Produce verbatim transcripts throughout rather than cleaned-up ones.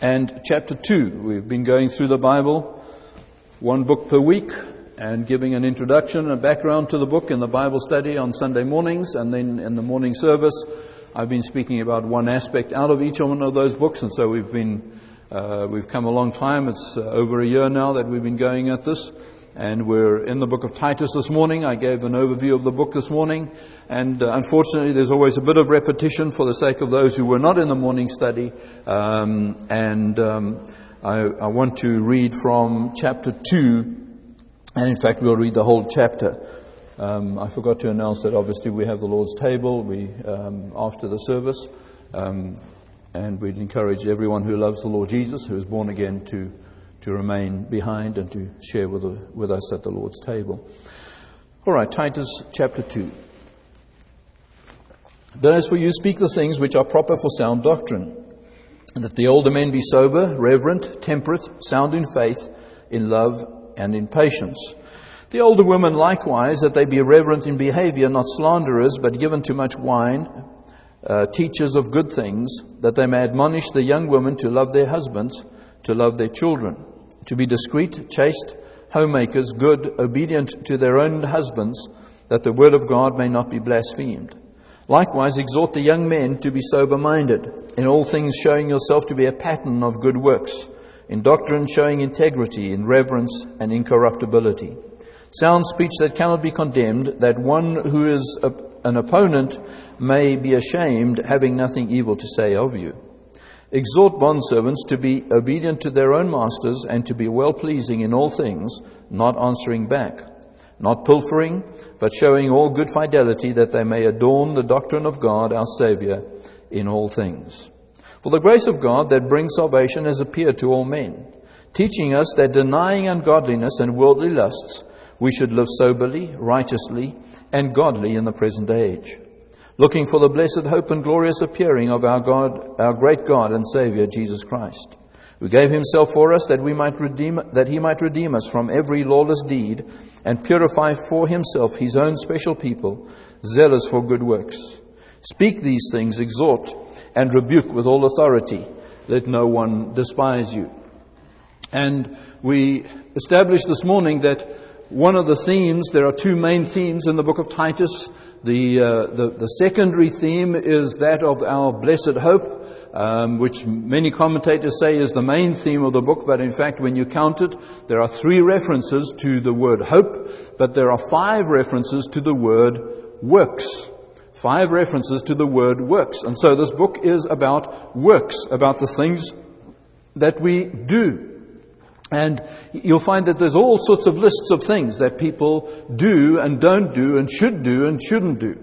and chapter two. We've been going through the Bible, one book per week, and giving an introduction and background to the book in the Bible study on Sunday mornings, and then in the morning service, I've been speaking about one aspect out of each one of those books, and so we've been uh, we've come a long time. It's uh, over a year now that we've been going at this, and we're in the book of Titus this morning. I gave an overview of the book this morning, and uh, unfortunately there's always a bit of repetition for the sake of those who were not in the morning study, um, and um, I, I want to read from chapter two. And in fact, we'll read the whole chapter. Um, I forgot to announce that obviously we have the Lord's table we um, after the service. Um, and we'd encourage everyone who loves the Lord Jesus, who is born again, to, to remain behind and to share with, the, with us at the Lord's table. All right, Titus chapter two. But as for you, speak the things which are proper for sound doctrine, and that the older men be sober, reverent, temperate, sound in faith, in love, and in patience. The older women likewise, that they be reverent in behavior, not slanderers, but given to much wine, uh, teachers of good things, that they may admonish the young women to love their husbands, to love their children, to be discreet, chaste, homemakers, good, obedient to their own husbands, that the word of God may not be blasphemed. Likewise exhort the young men to be sober-minded, in all things showing yourself to be a pattern of good works, in doctrine showing integrity, in reverence and incorruptibility. Sound speech that cannot be condemned, that one who is a, an opponent may be ashamed, having nothing evil to say of you. Exhort bondservants to be obedient to their own masters, and to be well-pleasing in all things, not answering back, not pilfering, but showing all good fidelity, that they may adorn the doctrine of God our Saviour in all things. For the grace of God that brings salvation has appeared to all men, teaching us that denying ungodliness and worldly lusts, we should live soberly, righteously, and godly in the present age, looking for the blessed hope and glorious appearing of our God, our great God and Saviour, Jesus Christ, who gave himself for us that we might redeem, that he might redeem us from every lawless deed and purify for himself his own special people, zealous for good works. Speak these things, exhort, and rebuke with all authority. Let no one despise you. And we established this morning that one of the themes, there are two main themes in the book of Titus. The, uh, the, the secondary theme is that of our blessed hope, um, which many commentators say is the main theme of the book. But in fact, when you count it, there are three references to the word hope, but there are five references to the word works. Five references to the word works. And so this book is about works, about the things that we do. And you'll find that there's all sorts of lists of things that people do and don't do and should do and shouldn't do.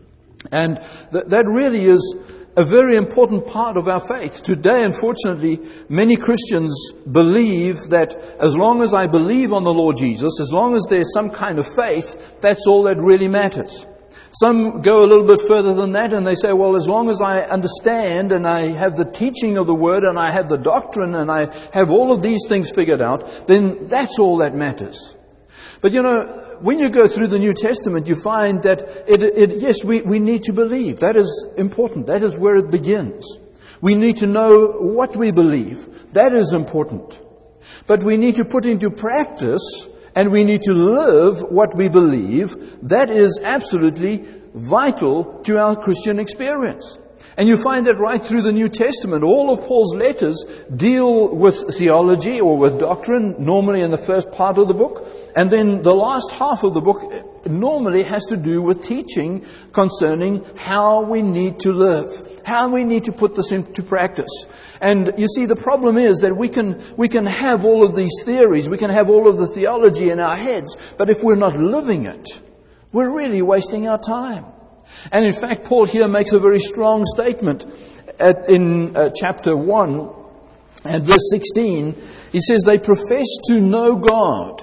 And th- that really is a very important part of our faith. Today, unfortunately, many Christians believe that as long as I believe on the Lord Jesus, as long as there's some kind of faith, that's all that really matters. Some go a little bit further than that, and they say, well, as long as I understand and I have the teaching of the Word and I have the doctrine and I have all of these things figured out, then that's all that matters. But you know, when you go through the New Testament, you find that, it, it, yes, we, we need to believe. That is important. That is where it begins. We need to know what we believe. That is important. But we need to put into practice, and we need to live what we believe. That is absolutely vital to our Christian experience. And you find that right through the New Testament. All of Paul's letters deal with theology or with doctrine, normally in the first part of the book. And then the last half of the book normally has to do with teaching concerning how we need to live, how we need to put this into practice. And you see, the problem is that we can we can have all of these theories, we can have all of the theology in our heads, but if we're not living it, we're really wasting our time. And in fact, Paul here makes a very strong statement at, in uh, chapter one and verse sixteen. He says, they profess to know God,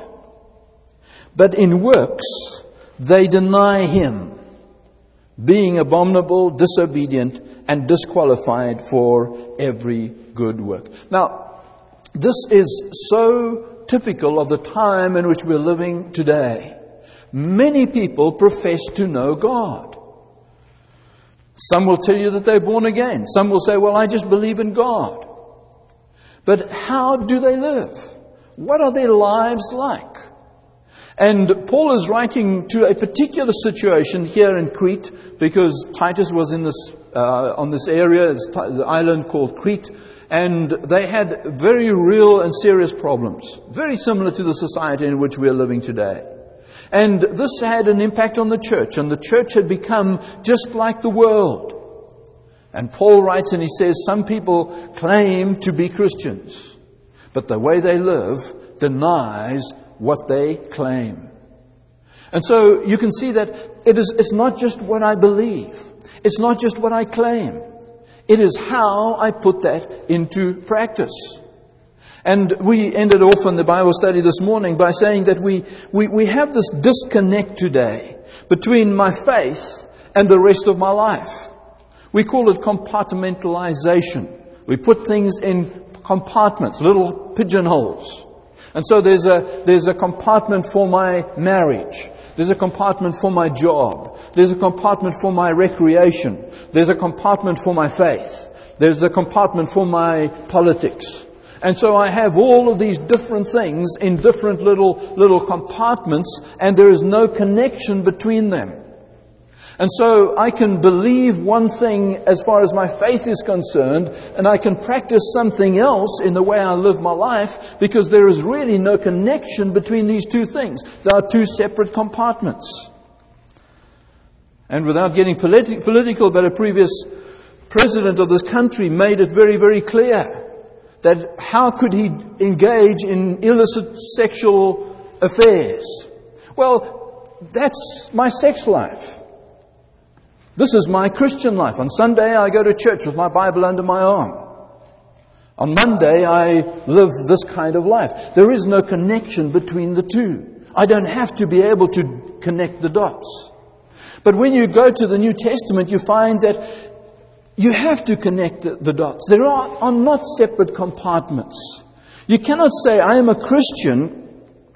but in works they deny him, being abominable, disobedient, and disqualified for every good work. Now, this is so typical of the time in which we're living today. Many people profess to know God. Some will tell you that they're born again. Some will say, well, I just believe in God. But how do they live? What are their lives like? And Paul is writing to a particular situation here in Crete, because Titus was in this uh, on this area, it's the island called Crete, and they had very real and serious problems, very similar to the society in which we are living today. And this had an impact on the church, and the church had become just like the world. And Paul writes and he says, some people claim to be Christians, but the way they live denies what they claim. And so you can see that it is, it's not just what I believe. It's not just what I claim. It is how I put that into practice. And we ended off in the Bible study this morning by saying that we, we, we have this disconnect today between my faith and the rest of my life. We call it compartmentalization. We put things in compartments, little pigeonholes. And so there's a, there's a compartment for my marriage. There's a compartment for my job. There's a compartment for my recreation. There's a compartment for my faith. There's a compartment for my politics. And so I have all of these different things in different little, little compartments, and there is no connection between them. And so I can believe one thing as far as my faith is concerned, and I can practice something else in the way I live my life, because there is really no connection between these two things. There are two separate compartments. And without getting politi- political, but a previous president of this country made it very, very clear that how could he engage in illicit sexual affairs? Well, that's my sex life. This is my Christian life. On Sunday, I go to church with my Bible under my arm. On Monday, I live this kind of life. There is no connection between the two. I don't have to be able to connect the dots. But when you go to the New Testament, you find that you have to connect the, the dots. There are, are not separate compartments. You cannot say, I am a Christian,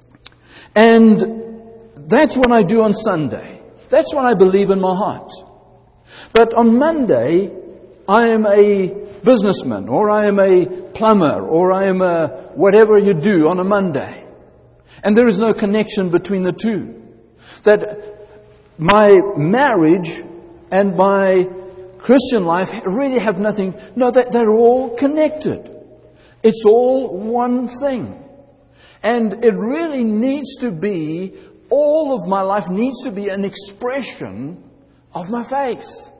and that's what I do on Sunday. That's what I believe in my heart. But on Monday, I am a businessman, or I am a plumber, or I am a whatever you do on a Monday. And there is no connection between the two. That my marriage and my Christian life really have nothing. No, they're all connected. It's all one thing. And it really needs to be, all of my life needs to be an expression of my faith.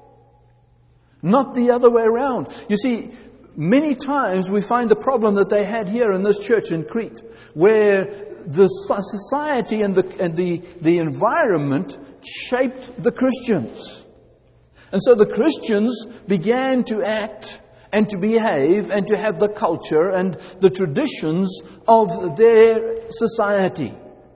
Not the other way around. You see, many times we find the problem that they had here in this church in Crete, where the society and the, and the, the environment shaped the Christians. And so the Christians began to act and to behave and to have the culture and the traditions of their society.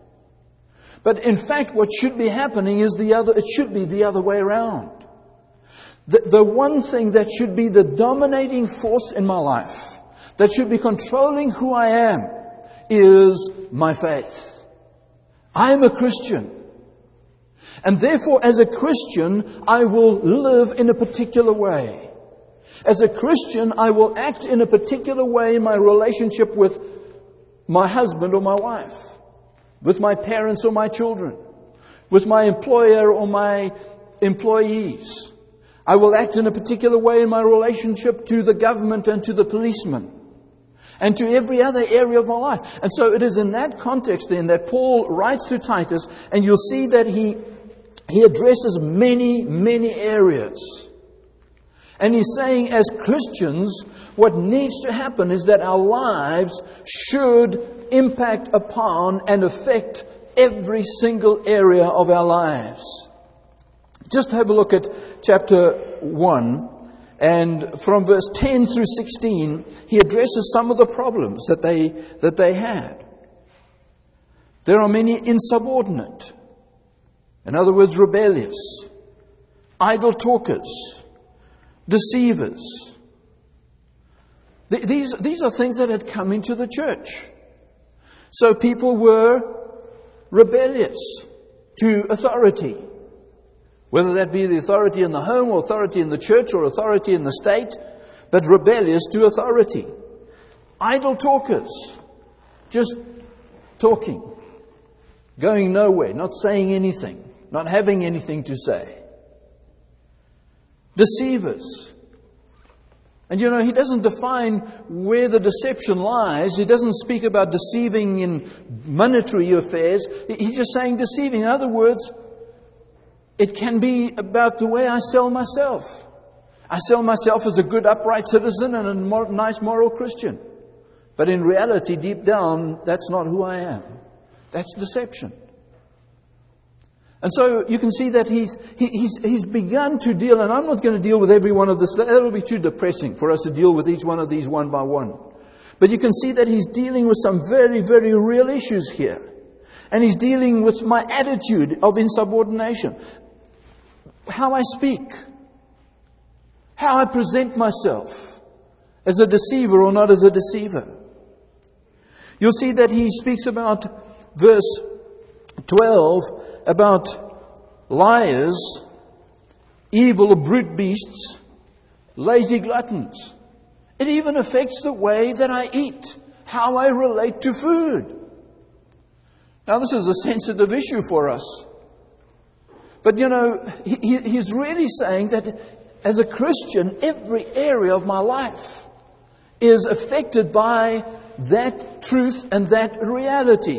But in fact, what should be happening is the other, it should be the other way around. The, the one thing that should be the dominating force in my life, that should be controlling who I am, is my faith. I am a Christian. And therefore, as a Christian, I will live in a particular way. As a Christian, I will act in a particular way in my relationship with my husband or my wife, with my parents or my children, with my employer or my employees. I will act in a particular way in my relationship to the government and to the policeman and to every other area of my life. And so it is in that context then that Paul writes to Titus, and you'll see that he, he addresses many, many areas. And he's saying, as Christians, what needs to happen is that our lives should impact upon and affect every single area of our lives. Just have a look at chapter one, and from verse ten through sixteen, he addresses some of the problems that they, that they had. There are many insubordinate, in other words, rebellious, idle talkers, deceivers. These, these are things that had come into the church. So people were rebellious to authority, whether that be the authority in the home or authority in the church or authority in the state, but rebellious to authority. idle talkers, just talking, going nowhere, not saying anything, not having anything to say. Deceivers. And you know, he doesn't define where the deception lies. He doesn't speak about deceiving in monetary affairs. He's just saying deceiving. In other words, it can be about the way I sell myself. I sell myself as a good, upright citizen and a more, nice, moral Christian. But in reality, deep down, that's not who I am. That's deception. And so you can see that he's, he, he's, he's begun to deal, and I'm not going to deal with every one of this. That will be too depressing for us to deal with each one of these one by one. But you can see that he's dealing with some very, very real issues here. And he's dealing with my attitude of insubordination. How I speak. How I present myself. As a deceiver or not as a deceiver. You'll see that he speaks about verse twelve, about liars, evil or brute beasts, lazy gluttons. It even affects the way that I eat, how I relate to food. Now this is a sensitive issue for us. But you know, he, he's really saying that as a Christian, every area of my life is affected by that truth and that reality.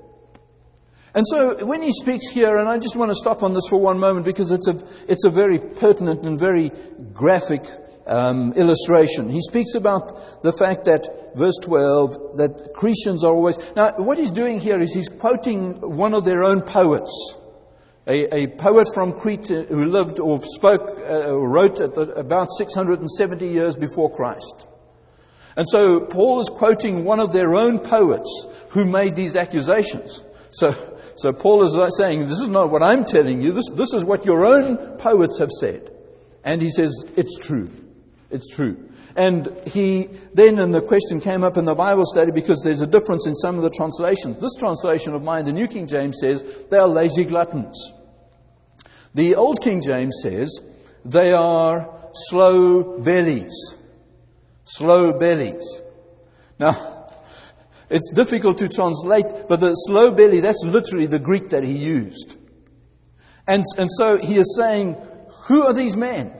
And so when he speaks here, and I just want to stop on this for one moment because it's a it's a very pertinent and very graphic um, illustration. He speaks about the fact that, verse twelve, that Christians are always... Now, what he's doing here is he's quoting one of their own poets. A, a poet from Crete who lived or spoke, uh, or wrote at the, about six hundred seventy years before Christ. And so Paul is quoting one of their own poets who made these accusations. So, so Paul is saying, this is not what I'm telling you. This, this is what your own poets have said. And he says, it's true. It's true. And he then, and the question came up in the Bible study because there's a difference in some of the translations. This translation of mine, the New King James, says they are lazy gluttons. The Old King James says they are slow bellies. Slow bellies. Now, it's difficult to translate, but the slow belly, that's literally the Greek that he used. And, and so he is saying, who are these men?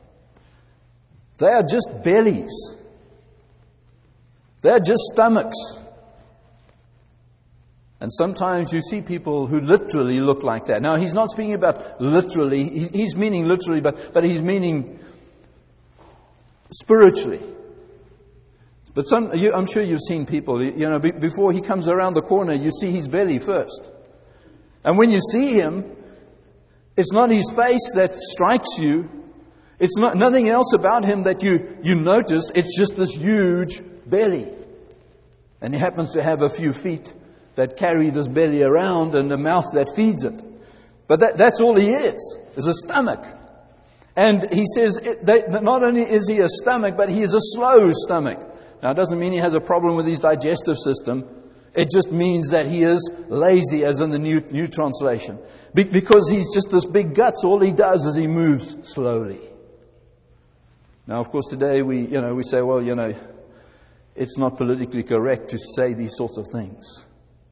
They are just bellies. They are just stomachs. And sometimes you see people who literally look like that. Now, he's not speaking about literally. He, he's meaning literally, but, but he's meaning spiritually. But some, you, I'm sure you've seen people, you know, be, before he comes around the corner, you see his belly first. And when you see him, it's not his face that strikes you. It's not nothing else about him that you, you notice. It's just this huge belly. And he happens to have a few feet that carry this belly around and a mouth that feeds it. But that, that's all he is, is a stomach. And he says, it, they, not only is he a stomach, but he is a slow stomach. Now, it doesn't mean he has a problem with his digestive system. It just means that he is lazy, as in the New, new Translation. Be, because he's just this big guts. All he does is he moves slowly. Now, of course, today we, you know, we say, well, you know, it's not politically correct to say these sorts of things.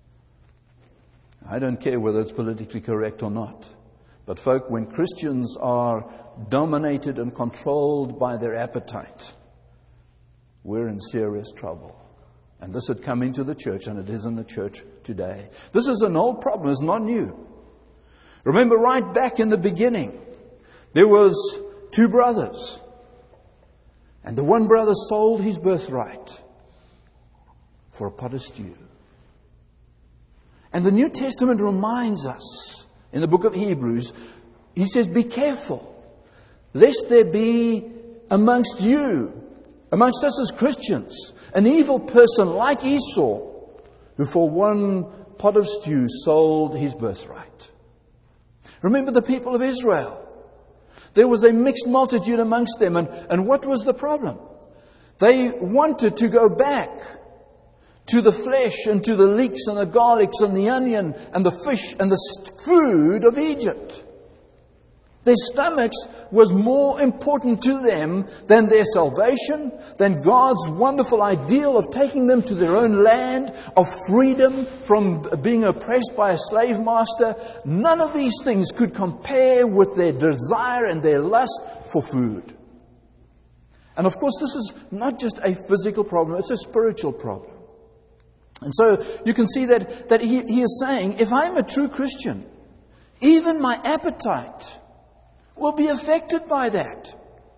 I don't care whether it's politically correct or not. But folk, when Christians are dominated and controlled by their appetite, we're in serious trouble. And this had come into the church, and it is in the church today. This is an old problem. It's not new. Remember, right back in the beginning, there was two brothers. And the one brother sold his birthright for a pot of stew. And the New Testament reminds us, in the book of Hebrews, he says, be careful, lest there be amongst you, amongst us as Christians, an evil person like Esau, who for one pot of stew sold his birthright. Remember the people of Israel. There was a mixed multitude amongst them. And, and what was the problem? They wanted to go back to the flesh and to the leeks and the garlics and the onion and the fish and the food of Egypt. Their stomachs was more important to them than their salvation, than God's wonderful ideal of taking them to their own land, of freedom from being oppressed by a slave master. None of these things could compare with their desire and their lust for food. And of course, this is not just a physical problem, it's a spiritual problem. And so you can see that, that he, he is saying, if I'm a true Christian, even my appetite will be affected by that.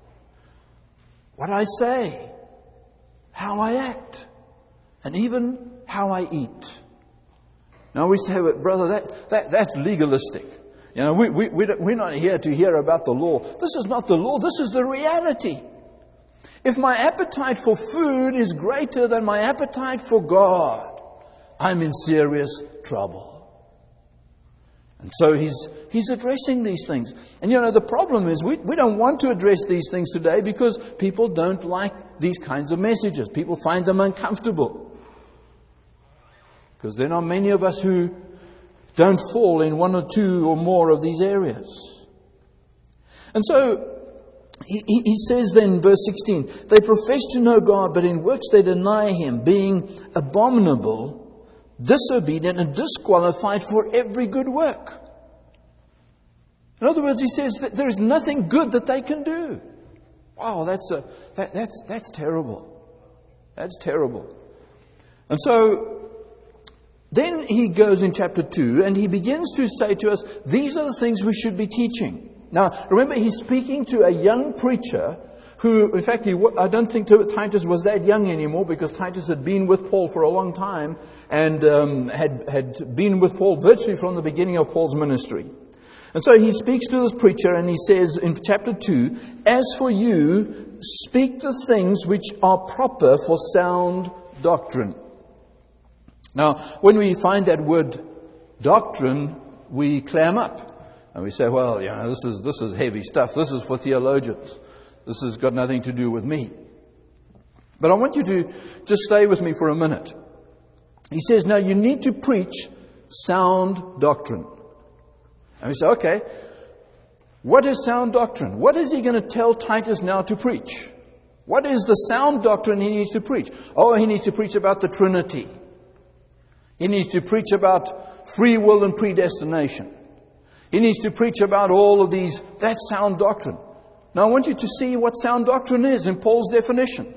What I say, how I act, and even how I eat. Now we say, but brother, that, that that's legalistic. You know, we, we, we don't, we're not here to hear about the law. This is not the law, this is the reality. If my appetite for food is greater than my appetite for God, I'm in serious trouble. And so he's he's addressing these things. And you know, the problem is we, we don't want to address these things today because people don't like these kinds of messages. People find them uncomfortable. Because there are many of us who don't fall in one or two or more of these areas. And so he, he, he says then in verse sixteen, they profess to know God, but in works they deny Him, being abominable, disobedient, and disqualified for every good work. In other words, he says that there is nothing good that they can do. Wow, that's a that, that's that's terrible. That's terrible. And so then he goes in chapter two and he begins to say to us, these are the things we should be teaching. Now, remember, he's speaking to a young preacher who, in fact, he, I don't think Titus was that young anymore, because Titus had been with Paul for a long time and um, had, had been with Paul virtually from the beginning of Paul's ministry. And so he speaks to this preacher and he says in chapter two, as for you, speak the things which are proper for sound doctrine. Now, when we find that word doctrine, we clam up. And we say, well, you know, this is this is heavy stuff. This is for theologians. This has got nothing to do with me. But I want you to just stay with me for a minute. He says, now you need to preach sound doctrine. And we say, okay, what is sound doctrine? What is he going to tell Titus now to preach? What is the sound doctrine he needs to preach? Oh, he needs to preach about the Trinity. He needs to preach about free will and predestination. He needs to preach about all of these. That's sound doctrine. Now I want you to see what sound doctrine is in Paul's definition.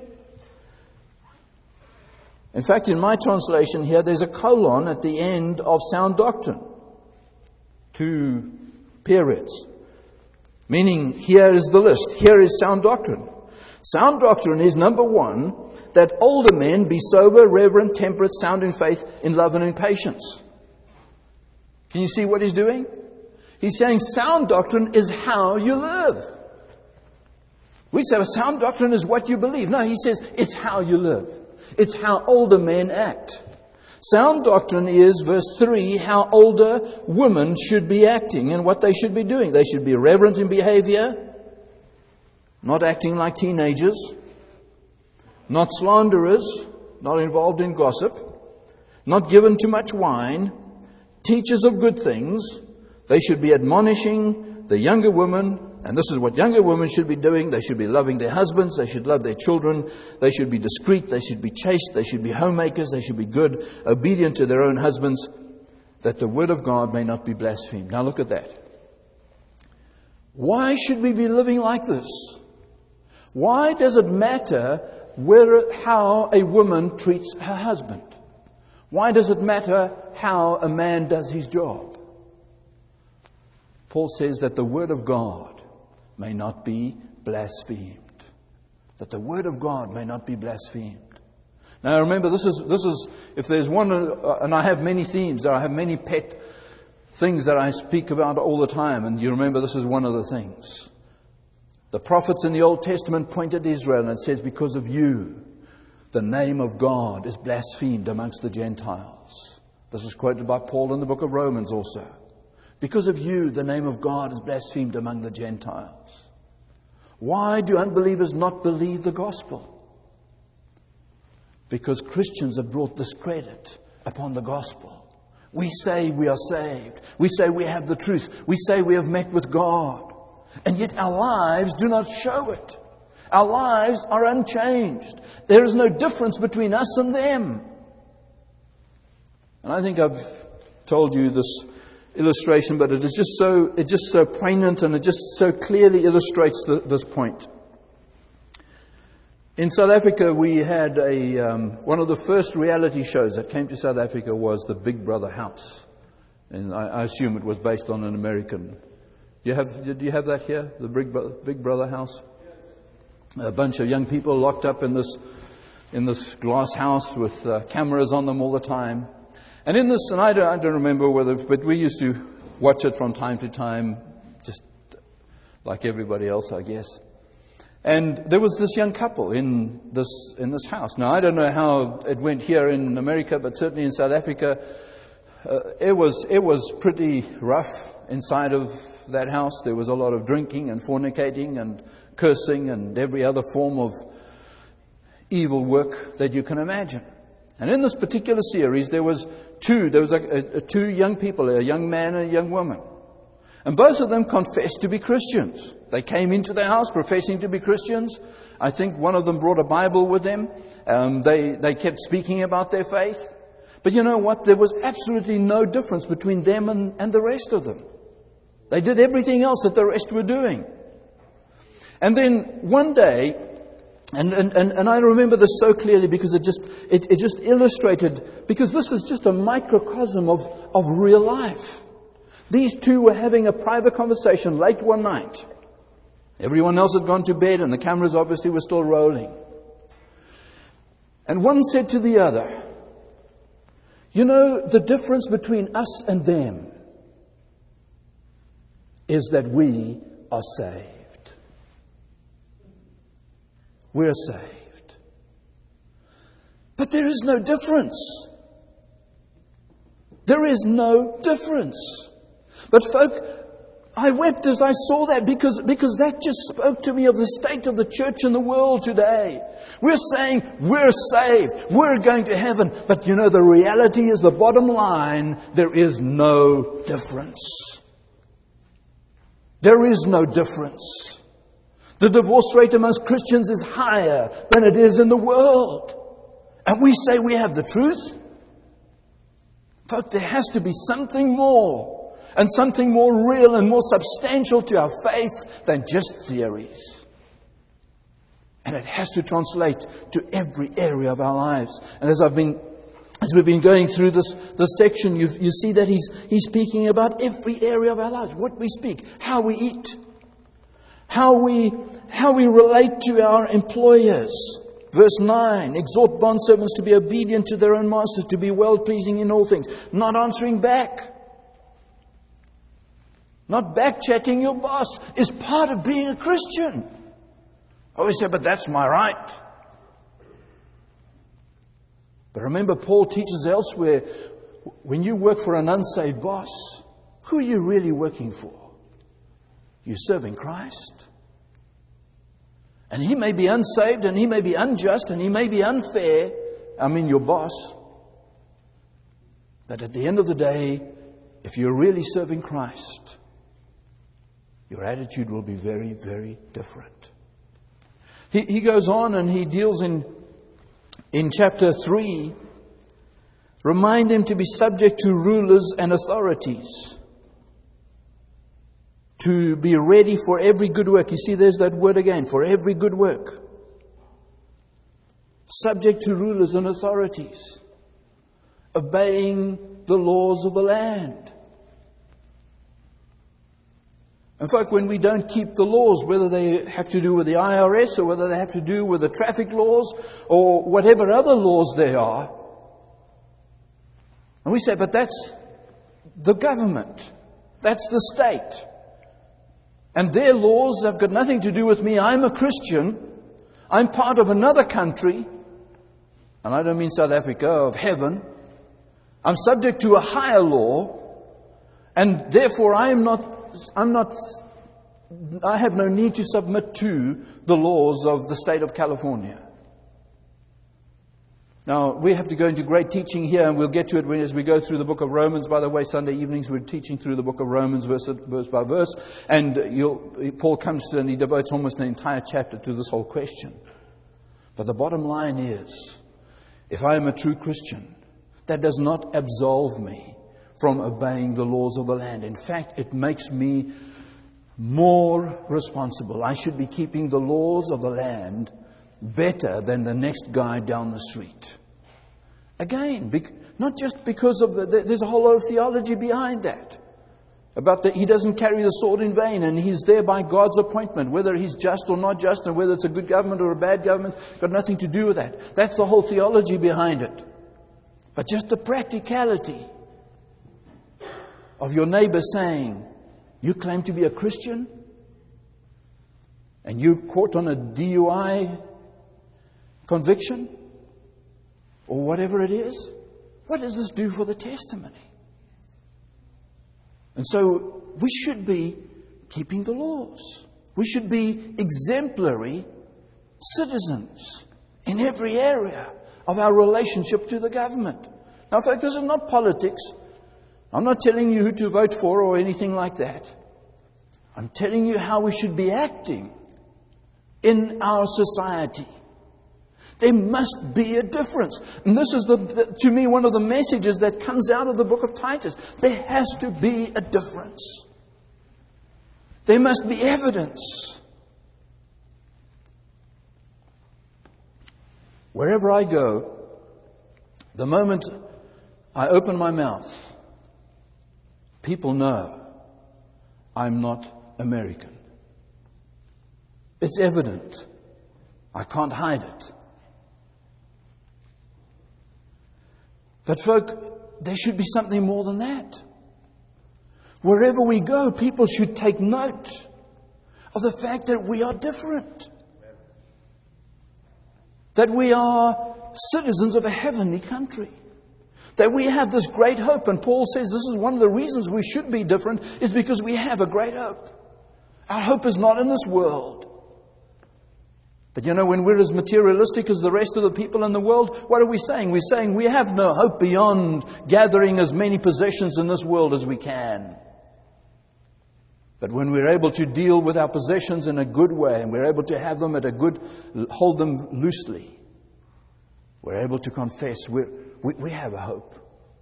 In fact, in my translation here, there's a colon at the end of sound doctrine. Two periods. Meaning, here is the list. Here is sound doctrine. Sound doctrine is, number one, that older men be sober, reverent, temperate, sound in faith, in love and in patience. Can you see what he's doing? He's saying sound doctrine is how you live. We say, well, sound doctrine is what you believe. No, he says it's how you live. It's how older men act. Sound doctrine is, verse three, how older women should be acting and what they should be doing. They should be reverent in behavior, not acting like teenagers, not slanderers, not involved in gossip, not given to much wine, teachers of good things. They should be admonishing the younger women, and this is what younger women should be doing. They should be loving their husbands. They should love their children. They should be discreet. They should be chaste. They should be homemakers. They should be good, obedient to their own husbands, that the word of God may not be blasphemed. Now look at that. Why should we be living like this? Why does it matter where, how a woman treats her husband? Why does it matter how a man does his job? Paul says that the word of God may not be blasphemed. That the word of God may not be blasphemed. Now remember, this is, this is if there's one, uh, and I have many themes, I have many pet things that I speak about all the time, and you remember this is one of the things. The prophets in the Old Testament pointed to Israel and says, because of you, the name of God is blasphemed amongst the Gentiles. This is quoted by Paul in the book of Romans also. Because of you, the name of God is blasphemed among the Gentiles. Why do unbelievers not believe the gospel? Because Christians have brought discredit upon the gospel. We say we are saved. We say we have the truth. We say we have met with God. And yet our lives do not show it. Our lives are unchanged. There is no difference between us and them. And I think I've told you this illustration, but it is just so it's just so poignant, and it just so clearly illustrates the, this point. In South Africa, we had a um, one of the first reality shows that came to South Africa was the Big Brother House, and I, I assume it was based on an American. You have do you have that here, the Big Brother, Big Brother House? Yes. A bunch of young people locked up in this in this glass house with uh, cameras on them all the time. And in this, and I don't, I don't remember whether, but we used to watch it from time to time, just like everybody else, I guess. And there was this young couple in this in this house. Now, I don't know how it went here in America, but certainly in South Africa, uh, it was it was pretty rough inside of that house. There was a lot of drinking and fornicating and cursing and every other form of evil work that you can imagine. And in this particular series, there was two, there was a, a, a two young people, a young man and a young woman. And both of them confessed to be Christians. They came into the house professing to be Christians. I think one of them brought a Bible with them. Um, they, they kept speaking about their faith. But you know what? There was absolutely no difference between them and, and the rest of them. They did everything else that the rest were doing. And then one day, And, and, and, and I remember this so clearly because it just it, it just illustrated, because this is just a microcosm of, of real life. These two were having a private conversation late one night. Everyone else had gone to bed and the cameras obviously were still rolling. And one said to the other, you know, the difference between us and them is that we are saved. We're saved. But there is no difference. There is no difference. But folk, I wept as I saw that because, because that just spoke to me of the state of the church in the world today. We're saying we're saved. We're going to heaven. But you know, the reality is, the bottom line, there is no difference. There is no difference. The divorce rate amongst Christians is higher than it is in the world. And we say we have the truth. Folks, there has to be something more, and something more real and more substantial to our faith than just theories. And it has to translate to every area of our lives. And as I've been, as we've been going through this, this section, you, you see that he's, he's speaking about every area of our lives. What we speak, how we eat, How we, how we relate to our employers. Verse nine, exhort bondservants to be obedient to their own masters, to be well-pleasing in all things, not answering back. Not back-chatting your boss is part of being a Christian. I always say, but that's my right. But remember, Paul teaches elsewhere, when you work for an unsaved boss, who are you really working for? You're serving Christ. And he may be unsaved, and he may be unjust, and he may be unfair. I mean, your boss. But at the end of the day, if you're really serving Christ, your attitude will be very, very different. He, he goes on and he deals in, in chapter three, remind them to be subject to rulers and authorities, to be ready for every good work. You see, there's that word again, for every good work. Subject to rulers and authorities. Obeying the laws of the land. In fact, when we don't keep the laws, whether they have to do with the I R S or whether they have to do with the traffic laws or whatever other laws there are, and we say, but that's the government. That's the state. And their laws have got nothing to do with me. I'm a Christian. I'm part of another country. And I don't mean South Africa, of heaven. I'm subject to a higher law. And therefore I am not, I'm not, I have no need to submit to the laws of the state of California. Now, we have to go into great teaching here, and we'll get to it when, as we go through the book of Romans. By the way, Sunday evenings we're teaching through the book of Romans verse, verse by verse. And you'll, Paul comes to and he devotes almost an entire chapter to this whole question. But the bottom line is, if I am a true Christian, that does not absolve me from obeying the laws of the land. In fact, it makes me more responsible. I should be keeping the laws of the land better than the next guy down the street. Again, bec- not just because of the, there's a whole lot of theology behind that. About that he doesn't carry the sword in vain, and he's there by God's appointment. Whether he's just or not just, and whether it's a good government or a bad government, got nothing to do with that. That's the whole theology behind it. But just the practicality of your neighbor saying, you claim to be a Christian, and you're caught on a D U I conviction, or whatever it is, what does this do for the testimony? And so we should be keeping the laws. We should be exemplary citizens in every area of our relationship to the government. Now, in fact, this is not politics. I'm not telling you who to vote for or anything like that. I'm telling you how we should be acting in our society. There must be a difference. And this is, the, the, to me, one of the messages that comes out of the book of Titus. There has to be a difference. There must be evidence. Wherever I go, the moment I open my mouth, people know I'm not American. It's evident. I can't hide it. But folk, there should be something more than that. Wherever we go, people should take note of the fact that we are different. That we are citizens of a heavenly country. That we have this great hope. And Paul says this is one of the reasons we should be different, is because we have a great hope. Our hope is not in this world. But you know, when we're as materialistic as the rest of the people in the world, what are we saying? We're saying we have no hope beyond gathering as many possessions in this world as we can. But when we're able to deal with our possessions in a good way, and we're able to have them at a good, hold them loosely, we're able to confess we're, we, we have a hope.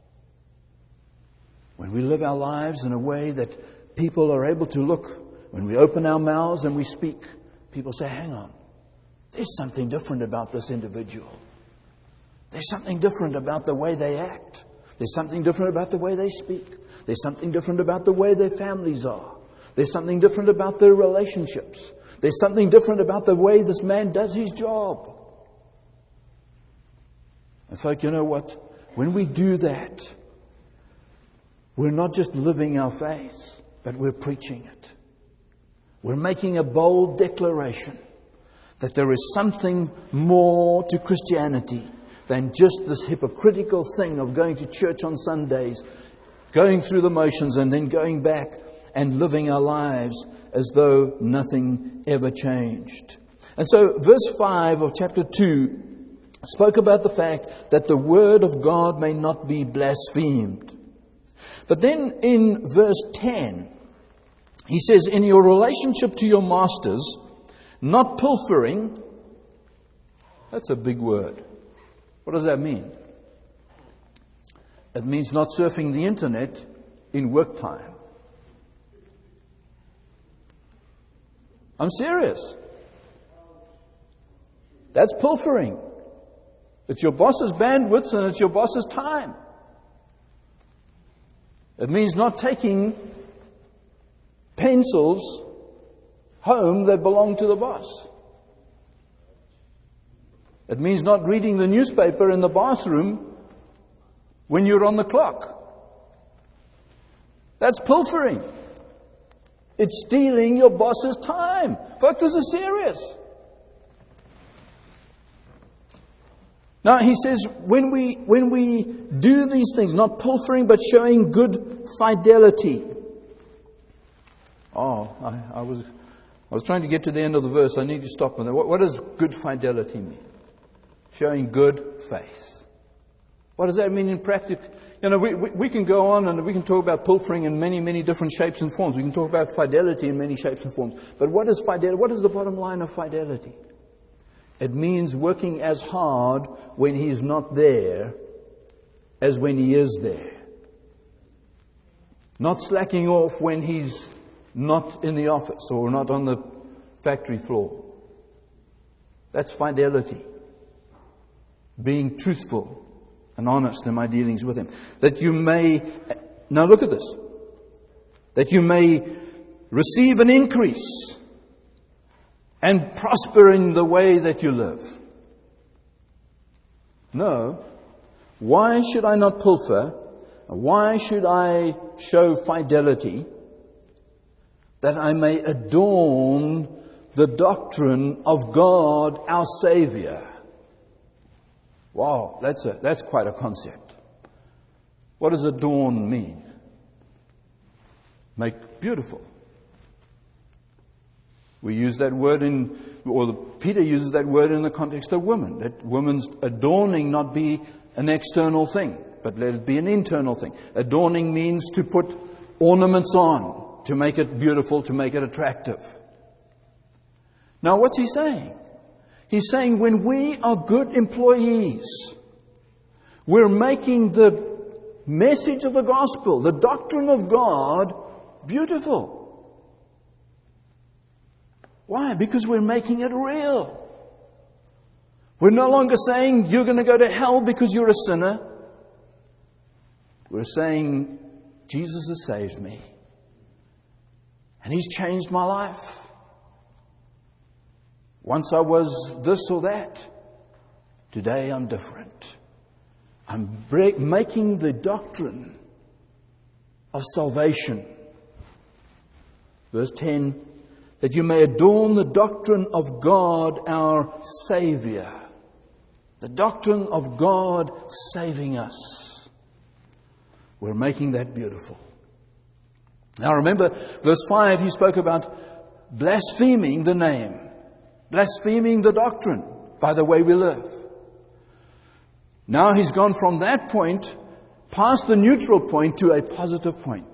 When we live our lives in a way that people are able to look, when we open our mouths and we speak, people say, hang on. There's something different about this individual. There's something different about the way they act. There's something different about the way they speak. There's something different about the way their families are. There's something different about their relationships. There's something different about the way this man does his job. And folk, you know what? When we do that, we're not just living our faith, but we're preaching it. We're making a bold declaration that there is something more to Christianity than just this hypocritical thing of going to church on Sundays, going through the motions and then going back and living our lives as though nothing ever changed. And so verse five of chapter two spoke about the fact that the word of God may not be blasphemed. But then in verse ten, he says, in your relationship to your masters, not pilfering. That's a big word. What does that mean? It means not surfing the internet in work time. I'm serious. That's pilfering. It's your boss's bandwidth and it's your boss's time. It means not taking pencils home that belong to the boss. It means not reading the newspaper in the bathroom when you're on the clock. That's pilfering. It's stealing your boss's time. Folks, this is serious. Now, he says, when we when we do these things, not pilfering, but showing good fidelity. Oh, I, I was I was trying to get to the end of the verse. I need to stop on that. What, what does good fidelity mean? showing good faith. What does that mean in practice? You know, we, we, we can go on and we can talk about pilfering in many, many different shapes and forms. We can talk about fidelity in many shapes and forms. But what is fidelity? What is the bottom line of fidelity? It means working as hard when he's not there as when he is there. Not slacking off when he's not in the office or not on the factory floor. That's fidelity. Being truthful and honest in my dealings with him. That you may, now look at this, that you may receive an increase and prosper in the way that you live. No. Why should I not pilfer? Why should I show fidelity? That I may adorn the doctrine of God, our Savior. Wow, that's a, that's quite a concept. What does adorn mean? Make beautiful. We use that word in, or the, Peter uses that word in the context of women. That woman's adorning not be an external thing, but let it be an internal thing. Adorning means to put ornaments on, to make it beautiful, to make it attractive. Now what's he saying? He's saying when we are good employees, we're making the message of the gospel, the doctrine of God, beautiful. Why? Because we're making it real. We're no longer saying you're going to go to hell because you're a sinner. We're saying Jesus has saved me. And He's changed my life. Once I was this or that. Today I'm different. I'm break, making the doctrine of salvation. Verse ten. That you may adorn the doctrine of God our Savior. The doctrine of God saving us. We're making that beautiful. Now remember, verse five, he spoke about blaspheming the name. Blaspheming the doctrine by the way we live. Now he's gone from that point, past the neutral point, to a positive point.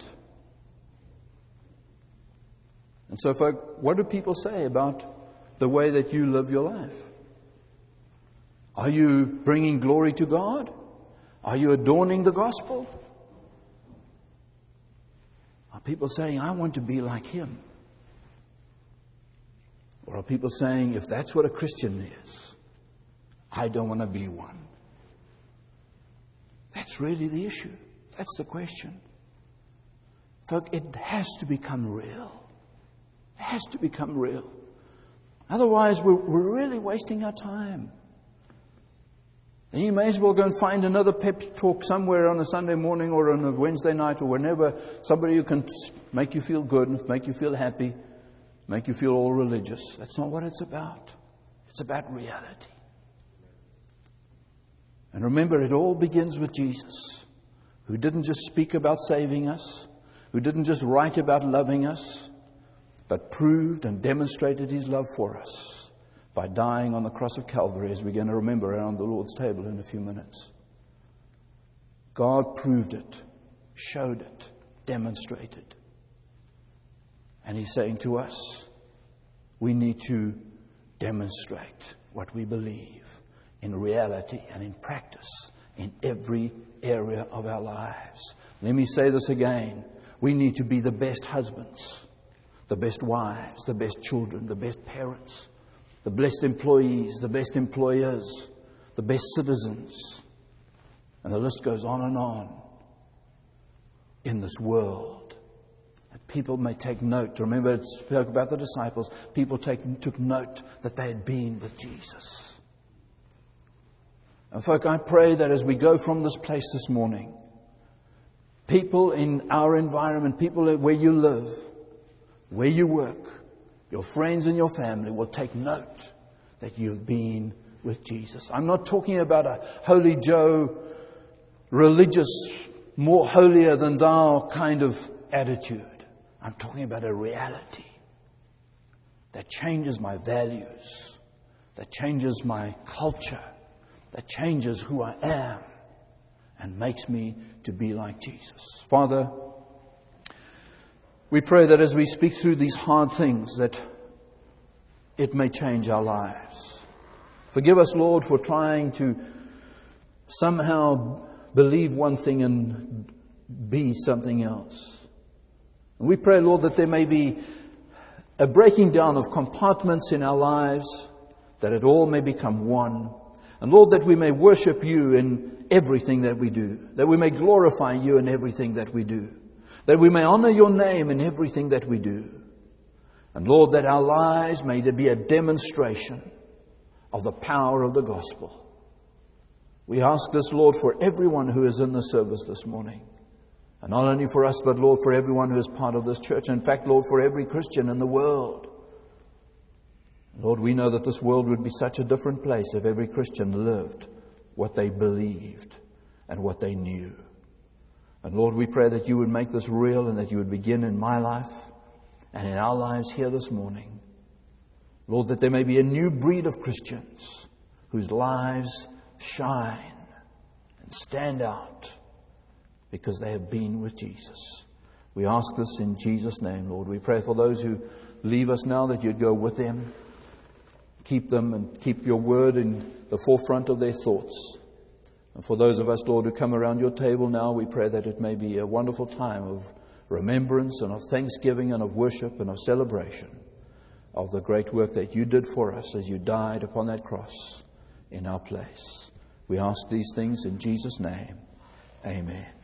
And so, folk, what do people say about the way that you live your life? Are you bringing glory to God? Are you adorning the gospel? Are people saying, I want to be like Him? Or are people saying, if that's what a Christian is, I don't want to be one? That's really the issue. That's the question. Folk, it has to become real. It has to become real. Otherwise, we're, we're really wasting our time. And you may as well go and find another pep talk somewhere on a Sunday morning or on a Wednesday night or whenever, somebody who can make you feel good and make you feel happy, make you feel all religious. That's not what it's about. It's about reality. And remember, it all begins with Jesus, who didn't just speak about saving us, who didn't just write about loving us, but proved and demonstrated His love for us by dying on the cross of Calvary, as we're going to remember around the Lord's table in a few minutes. God proved it, showed it, demonstrated. And He's saying to us, we need to demonstrate what we believe in reality and in practice in every area of our lives. Let me say this again. We need to be the best husbands, the best wives, the best children, the best parents, the best employees, the best employers, the best citizens. And the list goes on and on in this world. And people may take note. Remember, it spoke about the disciples. People take, took note that they had been with Jesus. And folk, I pray that as we go from this place this morning, people in our environment, people where you live, where you work, your friends and your family will take note that you've been with Jesus. I'm not talking about a holy Joe, religious, more holier than thou kind of attitude. I'm talking about a reality that changes my values, that changes my culture, that changes who I am and makes me to be like Jesus. Father, we pray that as we speak through these hard things, that it may change our lives. Forgive us, Lord, for trying to somehow believe one thing and be something else. And we pray, Lord, that there may be a breaking down of compartments in our lives, that it all may become one. And Lord, that we may worship you in everything that we do, that we may glorify you in everything that we do, that we may honor your name in everything that we do. And Lord, that our lives may be a demonstration of the power of the gospel. We ask this, Lord, for everyone who is in the service this morning. And not only for us, but Lord, for everyone who is part of this church. In fact, Lord, for every Christian in the world. Lord, we know that this world would be such a different place if every Christian lived what they believed and what they knew. And Lord, we pray that you would make this real and that you would begin in my life and in our lives here this morning. Lord, that there may be a new breed of Christians whose lives shine and stand out because they have been with Jesus. We ask this in Jesus' name, Lord. We pray for those who leave us now, that you'd go with them, keep them and keep your word in the forefront of their thoughts. And for those of us, Lord, who come around your table now, we pray that it may be a wonderful time of remembrance and of thanksgiving and of worship and of celebration of the great work that you did for us as you died upon that cross in our place. We ask these things in Jesus' name. Amen.